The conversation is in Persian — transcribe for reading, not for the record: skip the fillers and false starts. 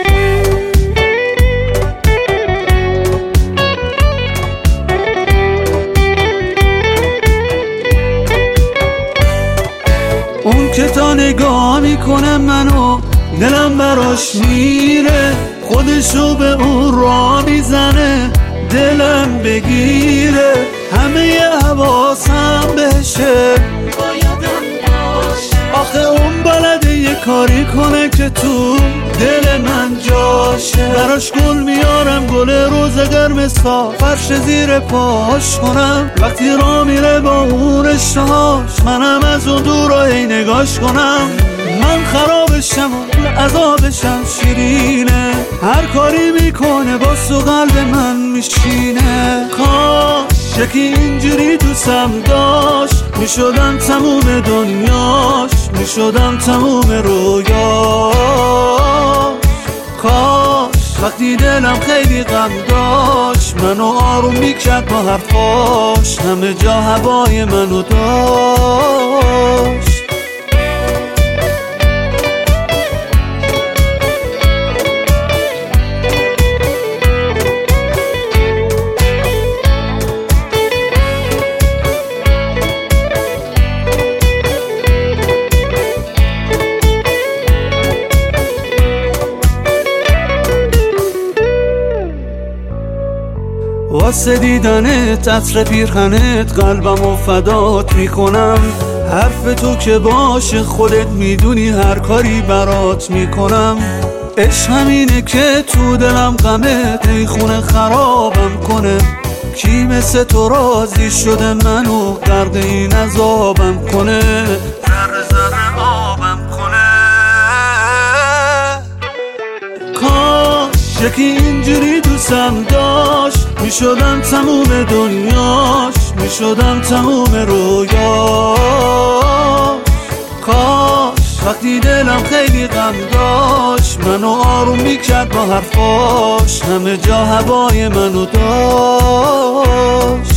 اون که تا نگاه میکنه منو دلم براش میره، خودشو به اون راه میزنه دلم بگیره، همه حواسم بهشه بایدم باشه. آخه اون بلده یه کاری کنه که تو دل من جاشه، براش گل میارم گل روزگر مثال فرش زیر پاش کنم، وقتی راه میره با اون اشتهاش منم از اون دور رو هی نگاش کنم، من خرابشم و عذابشم شیرینه، هر کاری میکنه با سو قلب من میشینه، کاش یکی اینجوری دوستم داشت میشدم تموم دنیاش، میشدم تموم رویاش، کاش وقتی دلم خیلی غم داشت منو آروم میکرد با حرفاش، همه جا هوای منو داشت. واسه دیدنت عطر پیرهنت قلبمو فدات میکنم، حرف تو که باشه خودت میدونی هر کاری برات میکنم، عشق همینه که تو دلم غمه ای خونه خرابم کنه، کی مثل تو راضی شده منو غرق این عذابم کنه، ذره ذره آبم کنه، کاش یکی اینجوری دوستم داشت میشدم تموم دنیاش، میشدم تموم رویاش، کاش وقتی دلم خیلی غم داشت منو آروم میکرد با حرفاش، همه جا هوای منو داشت.